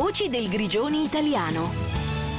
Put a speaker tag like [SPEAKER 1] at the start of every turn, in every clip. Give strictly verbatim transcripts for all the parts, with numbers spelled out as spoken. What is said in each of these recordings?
[SPEAKER 1] Voci del Grigioni italiano.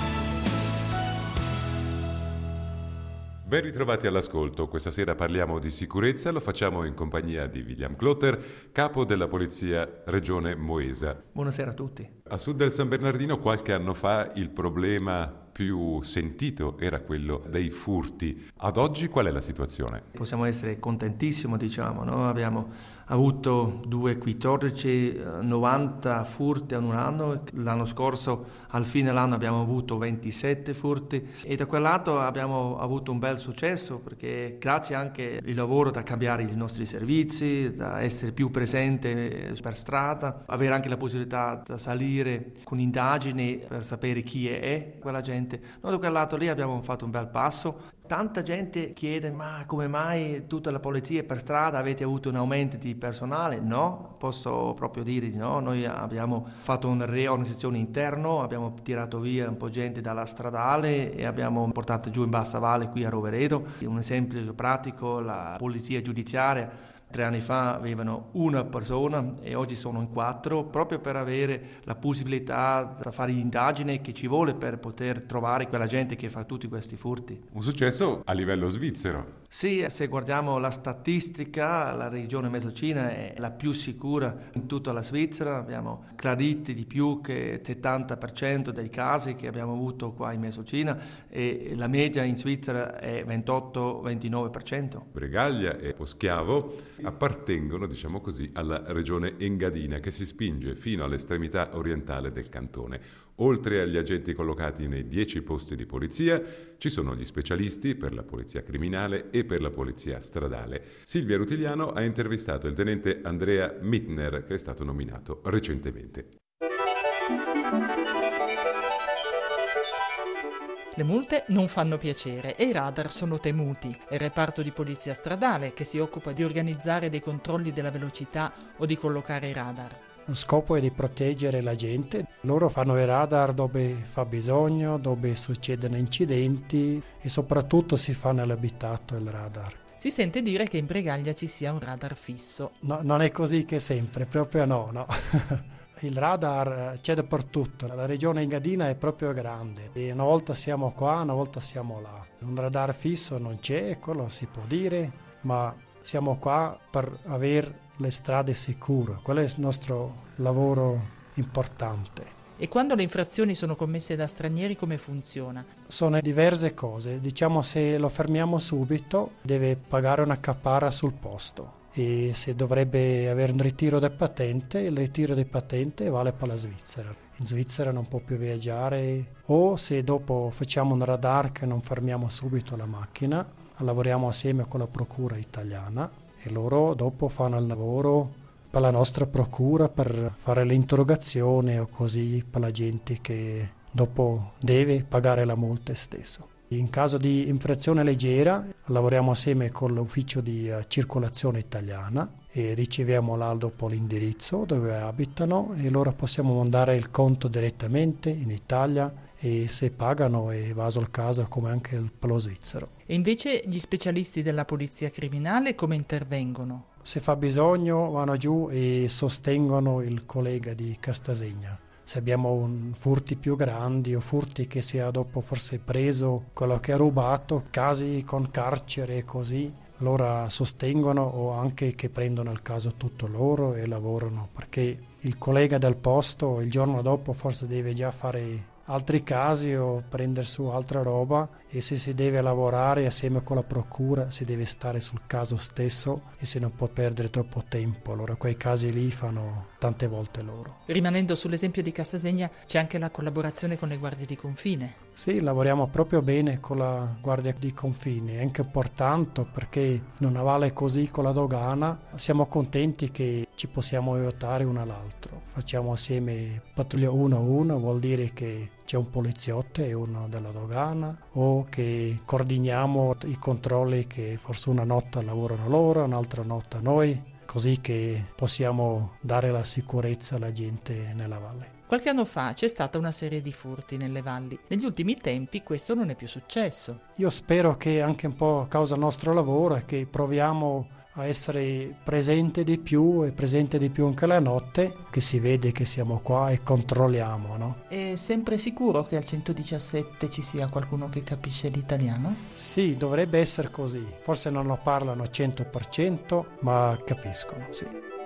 [SPEAKER 2] Ben ritrovati all'ascolto. Questa sera parliamo di sicurezza, lo facciamo in compagnia di William Clotter, capo della Polizia Regione Moesa.
[SPEAKER 3] Buonasera a tutti.
[SPEAKER 2] A sud del San Bernardino qualche anno fa il problema più sentito era quello dei furti. Ad oggi qual è la situazione?
[SPEAKER 3] Possiamo essere contentissimi, diciamo, no? Abbiamo avuto due quattordici, novanta furti in un anno. L'anno scorso, al fine dell'anno, abbiamo avuto ventisette furti e da quel lato abbiamo avuto un bel successo perché grazie anche al lavoro da cambiare i nostri servizi, da essere più presente per strada, avere anche la possibilità da salire con indagini per sapere chi è quella gente. Noi da quel lato lì abbiamo fatto un bel passo. Tanta gente chiede, ma come mai tutta la polizia per strada avete avuto un aumento di personale? No, posso proprio dire di no. Noi abbiamo fatto una riorganizzazione interna, abbiamo tirato via un po' gente dalla stradale e abbiamo portato giù in Bassa Valle qui a Roveredo. Un esempio pratico, la polizia giudiziaria. Tre anni fa avevano una persona e oggi sono in quattro, proprio per avere la possibilità di fare l'indagine che ci vuole per poter trovare quella gente che fa tutti questi furti.
[SPEAKER 2] Un successo a livello svizzero.
[SPEAKER 3] Sì, se guardiamo la statistica, la regione Mesocina è la più sicura in tutta la Svizzera. Abbiamo crediti di più che il settanta per cento dei casi che abbiamo avuto qua in Mesocina e la media in Svizzera è ventotto ventinove per cento.
[SPEAKER 2] Bregaglia e Poschiavo appartengono, diciamo così, alla regione Engadina che si spinge fino all'estremità orientale del cantone. Oltre agli agenti collocati nei dieci posti di polizia, ci sono gli specialisti per la polizia criminale e per la polizia stradale. Silvia Rutigliano ha intervistato il tenente Andrea Mittner, che è stato nominato recentemente.
[SPEAKER 4] Le multe non fanno piacere e i radar sono temuti. È il reparto di polizia stradale che si occupa di organizzare dei controlli della velocità o di collocare i radar.
[SPEAKER 5] Lo scopo è di proteggere la gente. Loro fanno i radar dove fa bisogno, dove succedono incidenti e soprattutto si fa nell'abitato il radar.
[SPEAKER 4] Si sente dire che in Bregaglia ci sia un radar fisso.
[SPEAKER 5] No, non è così che sempre, proprio no, no. Il radar c'è dappertutto, la regione Engadina è proprio grande e una volta siamo qua, una volta siamo là. Un radar fisso non c'è, quello si può dire, ma siamo qua per avere le strade sicure, quello è il nostro lavoro importante.
[SPEAKER 4] E quando le infrazioni sono commesse da stranieri come funziona?
[SPEAKER 5] Sono diverse cose, diciamo se lo fermiamo subito deve pagare una caparra sul posto. E se dovrebbe avere un ritiro di patente, il ritiro di patente vale per la Svizzera. In Svizzera non può più viaggiare, o se dopo facciamo un radar che non fermiamo subito la macchina, lavoriamo assieme con la procura italiana e loro dopo fanno il lavoro per la nostra procura per fare l'interrogazione o così per la gente che dopo deve pagare la multa stesso. In caso di infrazione leggera lavoriamo assieme con l'ufficio di uh, circolazione italiana e riceviamo là dopo l'indirizzo dove abitano e loro possiamo mandare il conto direttamente in Italia e se pagano è vaso il caso come anche il palo svizzero.
[SPEAKER 4] E invece gli specialisti della polizia criminale come intervengono?
[SPEAKER 5] Se fa bisogno vanno giù e sostengono il collega di Castasegna. Se abbiamo un, furti più grandi o furti che sia dopo forse preso quello che ha rubato, casi con carcere e così, loro sostengono o anche che prendono il caso tutto loro e lavorano, perché il collega del posto il giorno dopo forse deve già fare altri casi o prendere su altra roba e se si deve lavorare assieme con la procura si deve stare sul caso stesso e si non può perdere troppo tempo. Allora quei casi lì fanno tante volte loro.
[SPEAKER 4] Rimanendo sull'esempio di Castasegna c'è anche la collaborazione con le guardie di confine.
[SPEAKER 5] Sì, lavoriamo proprio bene con la guardia di confine, è anche importante perché non vale così con la dogana, siamo contenti che ci possiamo aiutare uno all'altro, facciamo assieme pattuglia uno a uno, vuol dire che c'è un poliziotto e uno della dogana o che coordiniamo i controlli che forse una notte lavorano loro, un'altra notte noi, così che possiamo dare la sicurezza alla gente nella valle.
[SPEAKER 4] Qualche anno fa c'è stata una serie di furti nelle valli. Negli ultimi tempi questo non è più successo.
[SPEAKER 5] Io spero che anche un po' a causa del nostro lavoro è che proviamo a essere presente di più e presente di più anche la notte, che si vede che siamo qua e controlliamo, no?
[SPEAKER 4] È sempre sicuro che al centodiciassette ci sia qualcuno che capisce l'italiano?
[SPEAKER 5] Sì, dovrebbe essere così. Forse non lo parlano al cento per cento, ma capiscono, sì.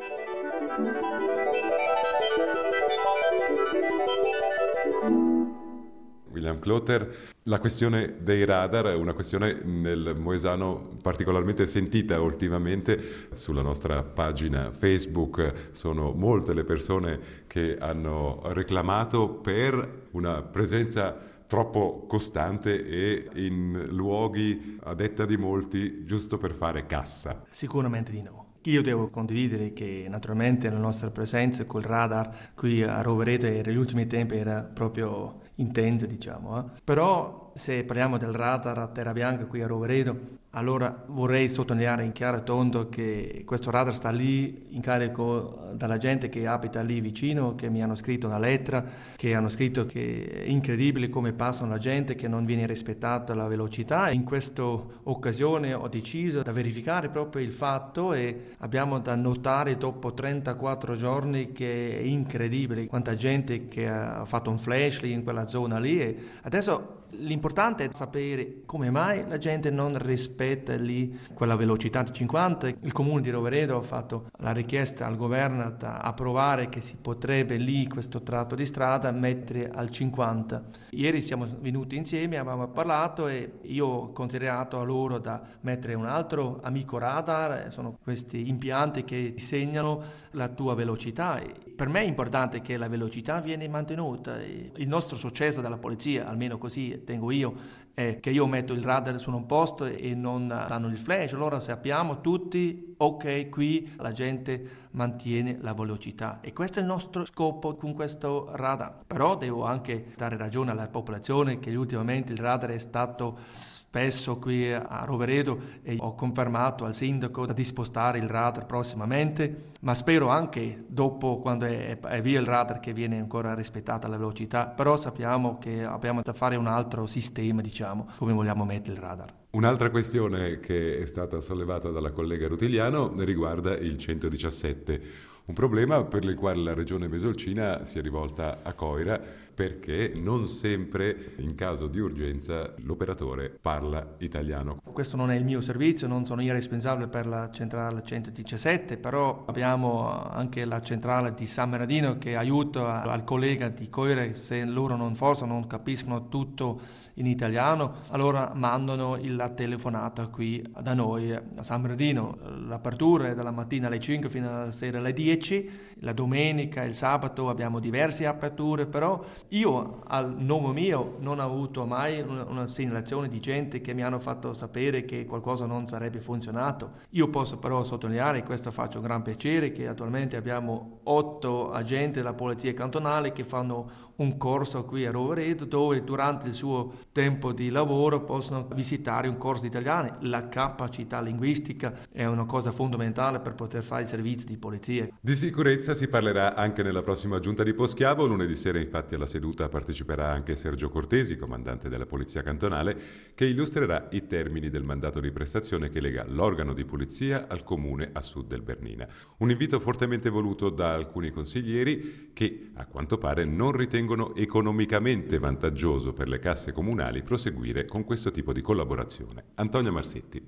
[SPEAKER 2] William Clotter, la questione dei radar è una questione nel Moesano particolarmente sentita ultimamente. Sulla nostra pagina Facebook sono molte le persone che hanno reclamato per una presenza troppo costante e in luoghi, a detta di molti, giusto per fare cassa.
[SPEAKER 3] Sicuramente di no. Io devo condividere che naturalmente la nostra presenza col radar qui a Rovereto negli ultimi tempi era proprio intensa, diciamo. Eh. Però se parliamo del radar a Terra Bianca qui a Rovereto, allora vorrei sottolineare in chiaro e tondo che questo radar sta lì in carico dalla gente che abita lì vicino, che mi hanno scritto una lettera, che hanno scritto che è incredibile come passano la gente, che non viene rispettata la velocità. In questa occasione ho deciso di verificare proprio il fatto e abbiamo da notare dopo trentaquattro giorni che è incredibile quanta gente che ha fatto un flash lì in quella zona lì. E adesso l'importante è sapere come mai la gente non rispetta lì quella velocità di cinquanta. Il comune di Rovereto ha fatto la richiesta al governo da approvare che si potrebbe lì questo tratto di strada mettere al cinquanta. Ieri siamo venuti insieme, abbiamo parlato e io ho considerato a loro da mettere un altro amico radar. Sono questi impianti che segnano la tua velocità. Per me è importante che la velocità viene mantenuta. Il nostro successo della polizia, almeno così tengo io, è che io metto il radar su un posto e non danno il flash. Allora sappiamo tutti, ok, qui la gente mantiene la velocità e questo è il nostro scopo con questo radar. Però devo anche dare ragione alla popolazione che ultimamente il radar è stato spesso qui a Rovereto e ho confermato al sindaco di spostare il radar prossimamente, ma spero anche dopo, quando è, è via il radar, che viene ancora rispettata la velocità. Però sappiamo che abbiamo da fare un altro sistema, diciamo, come vogliamo mettere il radar.
[SPEAKER 2] Un'altra questione che è stata sollevata dalla collega Rutigliano riguarda il centodiciassette, un problema per il quale la regione Mesolcina si è rivolta a Coira perché non sempre in caso di urgenza l'operatore parla italiano.
[SPEAKER 3] Questo non è il mio servizio, non sono io responsabile per la centrale centodiciassette, però abbiamo anche la centrale di San Bernardino che aiuta al collega di Coira. Se loro non forse non capiscono tutto in italiano, allora mandano la telefonata qui da noi a San Bernardino. L'apertura è dalla mattina alle cinque fino alla sera alle dieci, la domenica e il sabato abbiamo diverse aperture, però io al nome mio non ho avuto mai una, una segnalazione di gente che mi hanno fatto sapere che qualcosa non sarebbe funzionato. Io posso però sottolineare, e questo faccio un gran piacere, che attualmente abbiamo otto agenti della polizia cantonale che fanno un corso qui a Rovereto dove durante il suo tempo di lavoro possono visitare un corso di italiano. La capacità linguistica è una cosa fondamentale per poter fare il servizio di polizia.
[SPEAKER 2] Di sicurezza si parlerà anche nella prossima giunta di Poschiavo. Lunedì sera infatti alla seduta parteciperà anche Sergio Cortesi, comandante della polizia cantonale, che illustrerà i termini del mandato di prestazione che lega l'organo di polizia al comune a sud del Bernina. Un invito fortemente voluto da alcuni consiglieri che a quanto pare non ritengono economicamente vantaggioso per le casse comunali proseguire con questo tipo di collaborazione. Antonia Marsetti.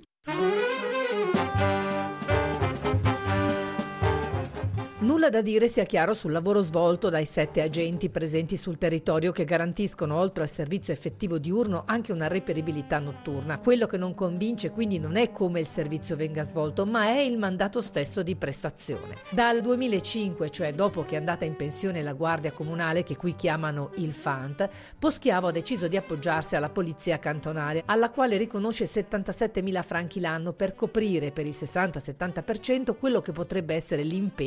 [SPEAKER 6] Nulla da dire, sia chiaro, sul lavoro svolto dai sette agenti presenti sul territorio che garantiscono, oltre al servizio effettivo diurno, anche una reperibilità notturna. Quello che non convince quindi non è come il servizio venga svolto, ma è il mandato stesso di prestazione. Dal duemilacinque, cioè dopo che è andata in pensione la Guardia Comunale, che qui chiamano il F A N T, Poschiavo ha deciso di appoggiarsi alla Polizia Cantonale, alla quale riconosce settantasettemila franchi l'anno per coprire per il sessanta settanta per cento quello che potrebbe essere l'impegno di una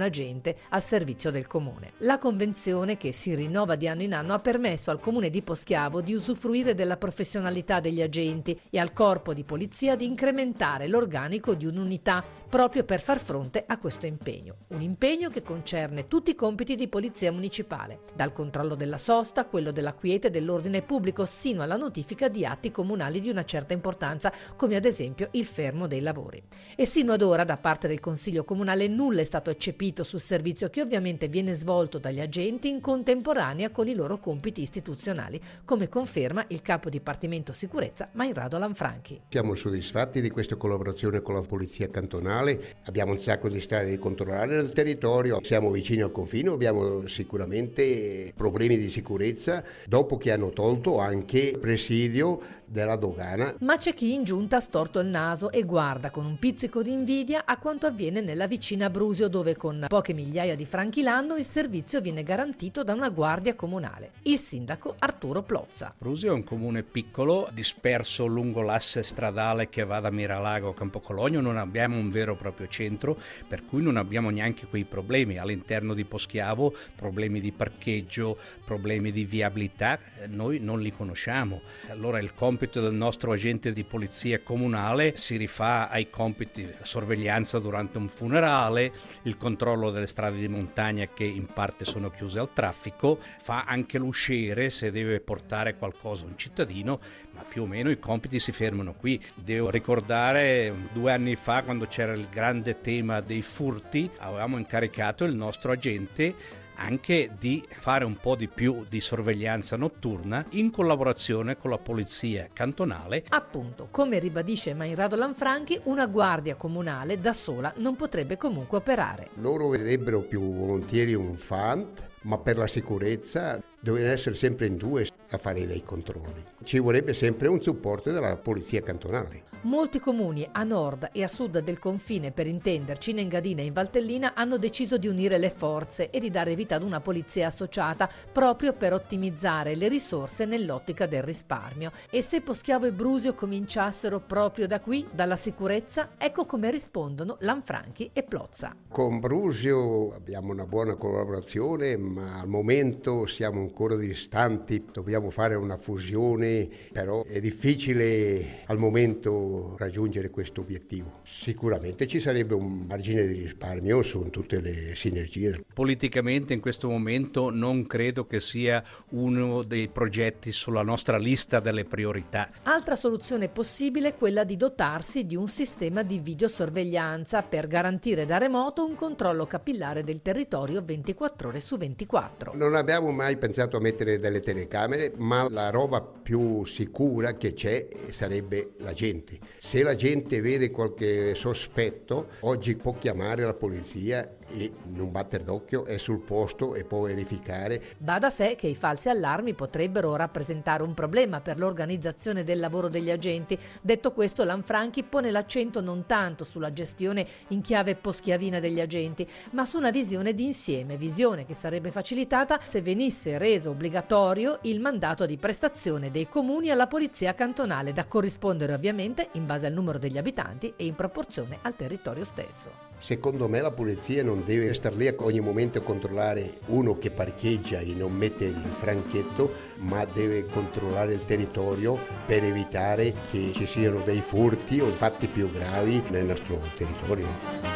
[SPEAKER 6] agente al servizio del comune. La convenzione, che si rinnova di anno in anno, ha permesso al comune di Poschiavo di usufruire della professionalità degli agenti e al corpo di polizia di incrementare l'organico di un'unità proprio per far fronte a questo impegno. Un impegno che concerne tutti i compiti di polizia municipale, dal controllo della sosta, quello della quiete e dell'ordine pubblico, sino alla notifica di atti comunali di una certa importanza, come ad esempio il fermo dei lavori. E sino ad ora da parte del Consiglio Comunale nulla è stato eccepito sul servizio, che ovviamente viene svolto dagli agenti in contemporanea con i loro compiti istituzionali, come conferma il capo dipartimento sicurezza Mainrado Lanfranchi.
[SPEAKER 7] Siamo soddisfatti di questa collaborazione con la polizia cantonale, abbiamo un sacco di strade da controllare nel territorio, siamo vicini al confine, abbiamo sicuramente problemi di sicurezza dopo che hanno tolto anche il presidio della dogana.
[SPEAKER 6] Ma c'è chi in giunta ha storto il naso e guarda con un pizzico di invidia a quanto avviene nella vicina Brusio, dove con poche migliaia di franchi l'anno il servizio viene garantito da una guardia comunale, il sindaco Arturo Plozza.
[SPEAKER 8] Brusio è un comune piccolo, disperso lungo l'asse stradale che va da Miralago a Campocologno, non abbiamo un vero e proprio centro, per cui non abbiamo neanche quei problemi all'interno di Poschiavo, problemi di parcheggio, problemi di viabilità, noi non li conosciamo. Allora il compito del nostro agente di polizia comunale si rifà ai compiti di sorveglianza durante un funerale, il controllo delle strade di montagna che in parte sono chiuse al traffico, fa anche l'usciere se deve portare qualcosa a un cittadino, ma più o meno i compiti si fermano qui. Devo ricordare due anni fa, quando c'era il grande tema dei furti, avevamo incaricato il nostro agente anche di fare un po' di più di sorveglianza notturna in collaborazione con la polizia cantonale.
[SPEAKER 6] Appunto, come ribadisce Mainrado Lanfranchi, una guardia comunale da sola non potrebbe comunque operare.
[SPEAKER 7] Loro vedrebbero più volentieri un F A N T, ma per la sicurezza devono essere sempre in due a fare dei controlli. Ci vorrebbe sempre un supporto della polizia cantonale.
[SPEAKER 6] Molti comuni a nord e a sud del confine, per intenderci, in Engadina e in Valtellina, hanno deciso di unire le forze e di dare vita ad una polizia associata proprio per ottimizzare le risorse nell'ottica del risparmio. E se Poschiavo e Brusio cominciassero proprio da qui, dalla sicurezza, ecco come rispondono Lanfranchi e Plozza.
[SPEAKER 7] Con Brusio abbiamo una buona collaborazione, ma al momento siamo ancora distanti, dobbiamo fare una fusione, però è difficile al momento raggiungere questo obiettivo. Sicuramente ci sarebbe un margine di risparmio su tutte le sinergie.
[SPEAKER 8] Politicamente in questo momento non credo che sia uno dei progetti sulla nostra lista delle priorità.
[SPEAKER 6] Altra soluzione possibile è quella di dotarsi di un sistema di videosorveglianza per garantire da remoto un controllo capillare del territorio ventiquattro ore su ventiquattro.
[SPEAKER 7] Non abbiamo mai pensato a mettere delle telecamere, ma la roba più sicura che c'è sarebbe la gente. Se la gente vede qualche sospetto, oggi può chiamare la polizia e in un batter d'occhio è sul posto e può verificare.
[SPEAKER 6] Va da sé che i falsi allarmi potrebbero rappresentare un problema per l'organizzazione del lavoro degli agenti. Detto questo, Lanfranchi pone l'accento non tanto sulla gestione in chiave poschiavina degli agenti, ma su una visione d'insieme, visione che sarebbe facilitata se venisse reso obbligatorio il mandato di prestazione dei comuni alla polizia cantonale, da corrispondere ovviamente in base al numero degli abitanti e in proporzione al territorio stesso.
[SPEAKER 7] Secondo me la polizia non deve star lì a ogni momento a controllare uno che parcheggia e non mette il franchetto, ma deve controllare il territorio per evitare che ci siano dei furti o fatti più gravi nel nostro territorio.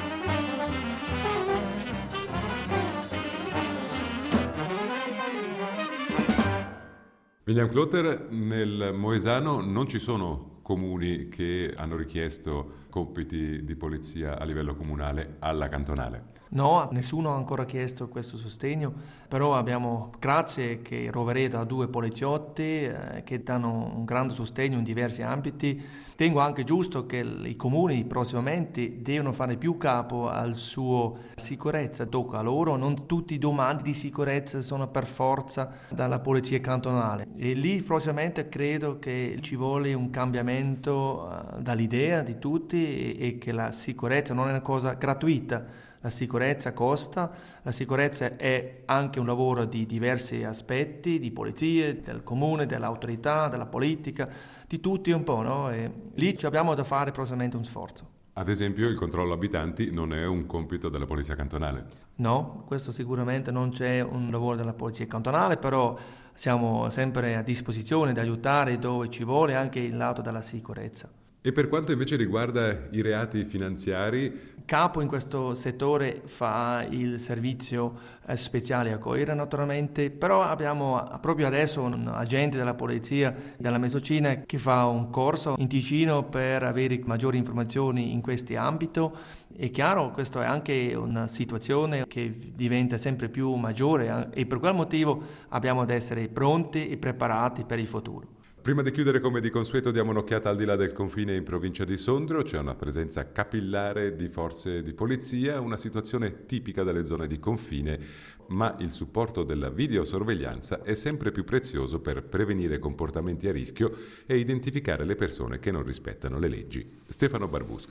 [SPEAKER 2] William Clotter, nel Moesano non ci sono comuni che hanno richiesto compiti di polizia a livello comunale alla cantonale.
[SPEAKER 3] No, nessuno ha ancora chiesto questo sostegno, però abbiamo, grazie che Rovereto ha due poliziotti eh, che danno un grande sostegno in diversi ambiti. Tengo anche giusto che i comuni prossimamente devono fare più capo al suo sicurezza, tocca a loro, non tutti i domandi di sicurezza sono per forza dalla polizia cantonale. E lì prossimamente credo che ci vuole un cambiamento uh, dall'idea di tutti e, e che la sicurezza non è una cosa gratuita. La sicurezza costa, la sicurezza è anche un lavoro di diversi aspetti, di polizie, del comune, dell'autorità, della politica, di tutti un po', no? E lì abbiamo da fare prossimamente un sforzo.
[SPEAKER 2] Ad esempio il controllo abitanti non è un compito della Polizia Cantonale.
[SPEAKER 3] No, questo sicuramente non c'è un lavoro della Polizia Cantonale, però siamo sempre a disposizione di aiutare dove ci vuole, anche il lato della sicurezza.
[SPEAKER 2] E per quanto invece riguarda i reati finanziari?
[SPEAKER 3] Il capo in questo settore fa il servizio eh, speciale a Coira naturalmente, però abbiamo proprio adesso un agente della polizia della Mesocina che fa un corso in Ticino per avere maggiori informazioni in questo ambito. È chiaro, questa è anche una situazione che diventa sempre più maggiore eh, e per quel motivo abbiamo ad essere pronti e preparati per il futuro.
[SPEAKER 2] Prima di chiudere, come di consueto, diamo un'occhiata al di là del confine in provincia di Sondrio. C'è una presenza capillare di forze di polizia, una situazione tipica delle zone di confine, ma il supporto della videosorveglianza è sempre più prezioso per prevenire comportamenti a rischio e identificare le persone che non rispettano le leggi. Stefano Barbusca.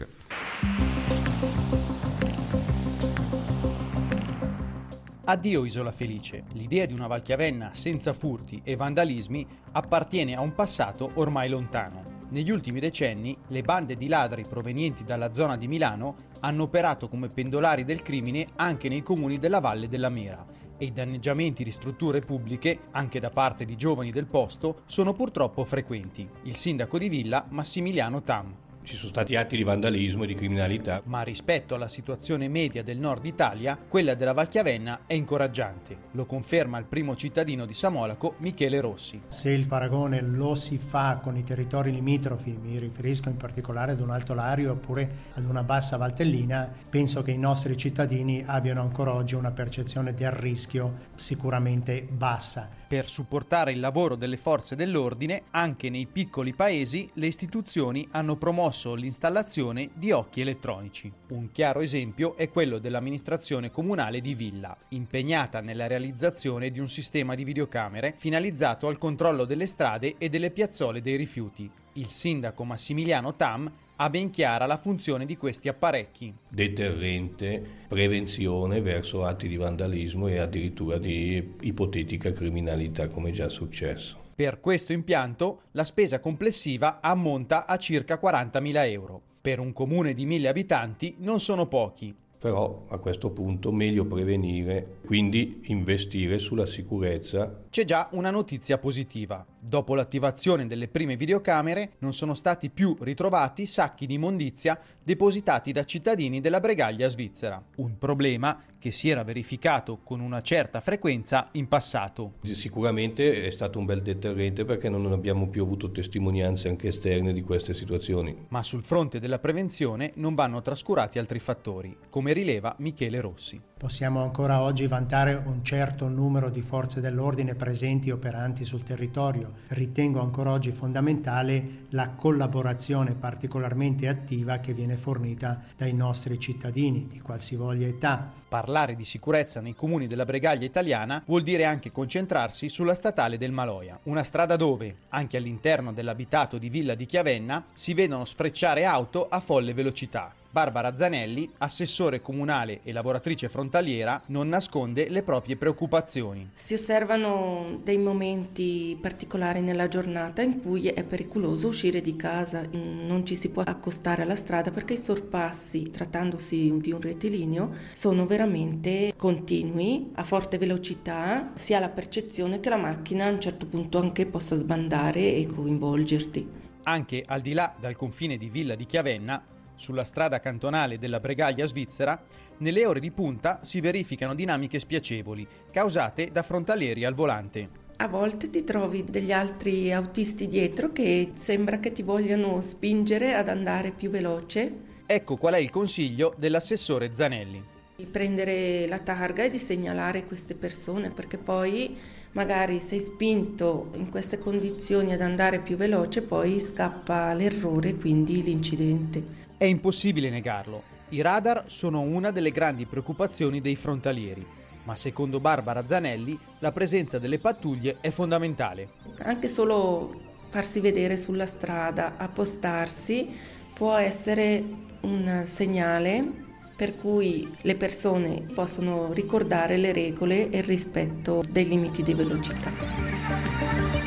[SPEAKER 9] Addio Isola Felice. L'idea di una Valchiavenna senza furti e vandalismi appartiene a un passato ormai lontano. Negli ultimi decenni le bande di ladri provenienti dalla zona di Milano hanno operato come pendolari del crimine anche nei comuni della Valle della Mera e i danneggiamenti di strutture pubbliche, anche da parte di giovani del posto, sono purtroppo frequenti. Il sindaco di Villa, Massimiliano Tam.
[SPEAKER 10] Ci sono stati atti di vandalismo e di criminalità.
[SPEAKER 9] Ma rispetto alla situazione media del nord Italia, quella della Valchiavenna è incoraggiante. Lo conferma il primo cittadino di Samolaco, Michele Rossi.
[SPEAKER 5] Se il paragone lo si fa con i territori limitrofi, mi riferisco in particolare ad un Alto Lario oppure ad una Bassa Valtellina, penso che i nostri cittadini abbiano ancora oggi una percezione del rischio sicuramente bassa.
[SPEAKER 9] Per supportare il lavoro delle forze dell'ordine, anche nei piccoli paesi, le istituzioni hanno promosso l'installazione di occhi elettronici. Un chiaro esempio è quello dell'amministrazione comunale di Villa, impegnata nella realizzazione di un sistema di videocamere finalizzato al controllo delle strade e delle piazzole dei rifiuti. Il sindaco Massimiliano Tam ha ben chiara la funzione di questi apparecchi.
[SPEAKER 10] Deterrente, prevenzione verso atti di vandalismo e addirittura di ipotetica criminalità, come già successo.
[SPEAKER 9] Per questo impianto la spesa complessiva ammonta a circa quarantamila euro. Per un comune di mille abitanti non sono pochi.
[SPEAKER 10] Però a questo punto meglio prevenire, quindi investire sulla sicurezza.
[SPEAKER 9] C'è già una notizia positiva. Dopo l'attivazione delle prime videocamere non sono stati più ritrovati sacchi di immondizia depositati da cittadini della Bregaglia svizzera. Un problema che si era verificato con una certa frequenza in passato.
[SPEAKER 10] Sicuramente è stato un bel deterrente perché non abbiamo più avuto testimonianze anche esterne di queste situazioni.
[SPEAKER 9] Ma sul fronte della prevenzione non vanno trascurati altri fattori, come rileva Michele Rossi.
[SPEAKER 5] Possiamo ancora oggi vantare un certo numero di forze dell'ordine presenti e operanti sul territorio. Ritengo ancora oggi fondamentale la collaborazione particolarmente attiva che viene fornita dai nostri cittadini di qualsivoglia età.
[SPEAKER 9] Parlare di sicurezza nei comuni della Bregaglia italiana vuol dire anche concentrarsi sulla statale del Maloja, una strada dove, anche all'interno dell'abitato di Villa di Chiavenna, si vedono sfrecciare auto a folle velocità. Barbara Zanelli, assessore comunale e lavoratrice frontaliera, non nasconde le proprie preoccupazioni.
[SPEAKER 11] Si osservano dei momenti particolari nella giornata in cui è pericoloso uscire di casa, non ci si può accostare alla strada perché i sorpassi, trattandosi di un rettilineo, sono veramente continui, a forte velocità, si ha la percezione che la macchina a un certo punto anche possa sbandare e coinvolgerti.
[SPEAKER 9] Anche al di là dal confine di Villa di Chiavenna, sulla strada cantonale della Bregaglia svizzera, nelle ore di punta si verificano dinamiche spiacevoli, causate da frontalieri al volante.
[SPEAKER 11] A volte ti trovi degli altri autisti dietro che sembra che ti vogliano spingere ad andare più veloce.
[SPEAKER 9] Ecco qual è il consiglio dell'assessore Zanelli.
[SPEAKER 11] Di prendere la targa e di segnalare queste persone, perché poi magari sei spinto in queste condizioni ad andare più veloce, poi scappa l'errore, quindi l'incidente.
[SPEAKER 9] È impossibile negarlo. I radar sono una delle grandi preoccupazioni dei frontalieri, ma secondo Barbara Zanelli la presenza delle pattuglie è fondamentale.
[SPEAKER 11] Anche solo farsi vedere sulla strada, appostarsi, può essere un segnale per cui le persone possono ricordare le regole e il rispetto dei limiti di velocità.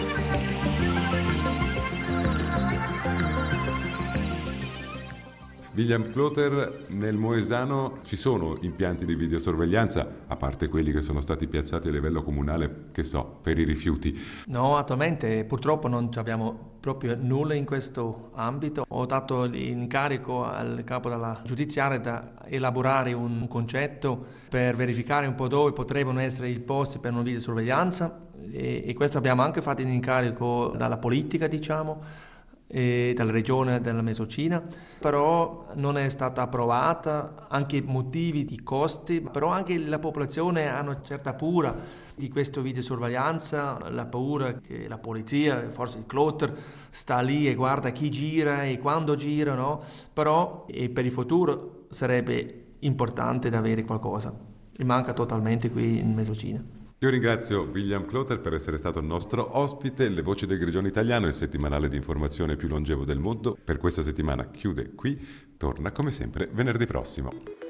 [SPEAKER 2] Vi William Cloter, nel Moesano ci sono impianti di videosorveglianza, a parte quelli che sono stati piazzati a livello comunale, che so, per i rifiuti?
[SPEAKER 3] No, attualmente purtroppo non abbiamo proprio nulla in questo ambito. Ho dato l'incarico al capo della giudiziaria da elaborare un concetto per verificare un po' dove potrebbero essere i posti per una videosorveglianza e, e questo abbiamo anche fatto in incarico dalla politica, diciamo, e dalla regione della Mesocina, però non è stata approvata, anche motivi di costi, però anche la popolazione ha una certa paura di questa videosorveglianza, la paura che la polizia, forse il Cloter, sta lì e guarda chi gira e quando gira, no? Però e per il futuro sarebbe importante da avere qualcosa. Mi manca totalmente qui in Mesocina.
[SPEAKER 2] Io ringrazio William Cloter per essere stato il nostro ospite. Le Voci del Grigione Italiano, il settimanale di informazione più longevo del mondo, per questa settimana chiude qui, torna come sempre venerdì prossimo.